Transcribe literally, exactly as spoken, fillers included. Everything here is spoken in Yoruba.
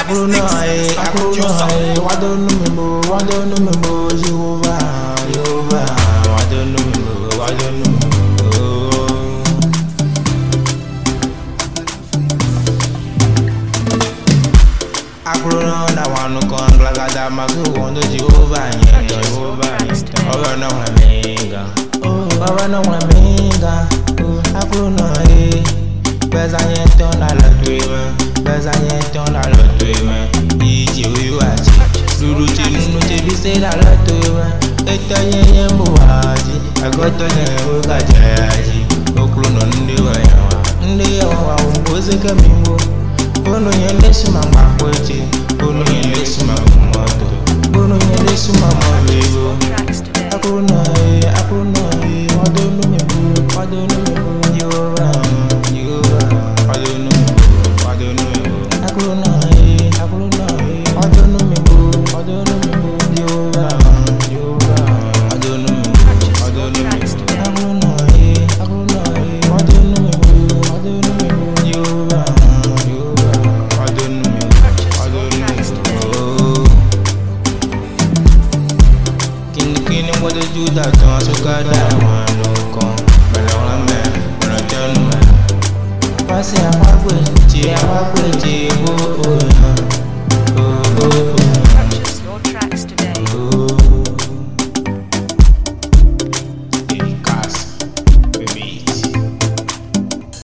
Akuna eh, akuna eh, why don't know me more, why don't know me more, Jehovah, Jehovah, why don't know me more, why don't know me more. Akuna na wanu kon blagada magu wondo Jehovah, Jehovah, Oba no wamenga, Oba no wamenga, akuna eh, beza yeton na la tuwe. Beza yeton na la tuwe, iji uiwaji. Lulu chinu chebise na la tuwe, eto yenye mbuwaji. Agoto nye uka jayaji, okulu no ndi wanyawa. Ndi yawa umboze kamingo, ono yende suma makweche, ono yende suma kumoto, ono yende suma mawigo. Akuna e, akuna e, wadono mebu, wadono mebu. Yoba, yoba, wadono mebu, wadono mebu. Akuna e, akuna e, wadono mebu, wadono mebu. Yoba, yoba, wadono mebu, wadono mebu. Akuna e, akuna e, wadono mebu, wadono mebu. Yoba, yoba, wadono mebu, wadono mebu. Kini kini wade juda ton sukada wano kon balona me balona tenu me. Pasi apagwe, ti apagwe ti bo o.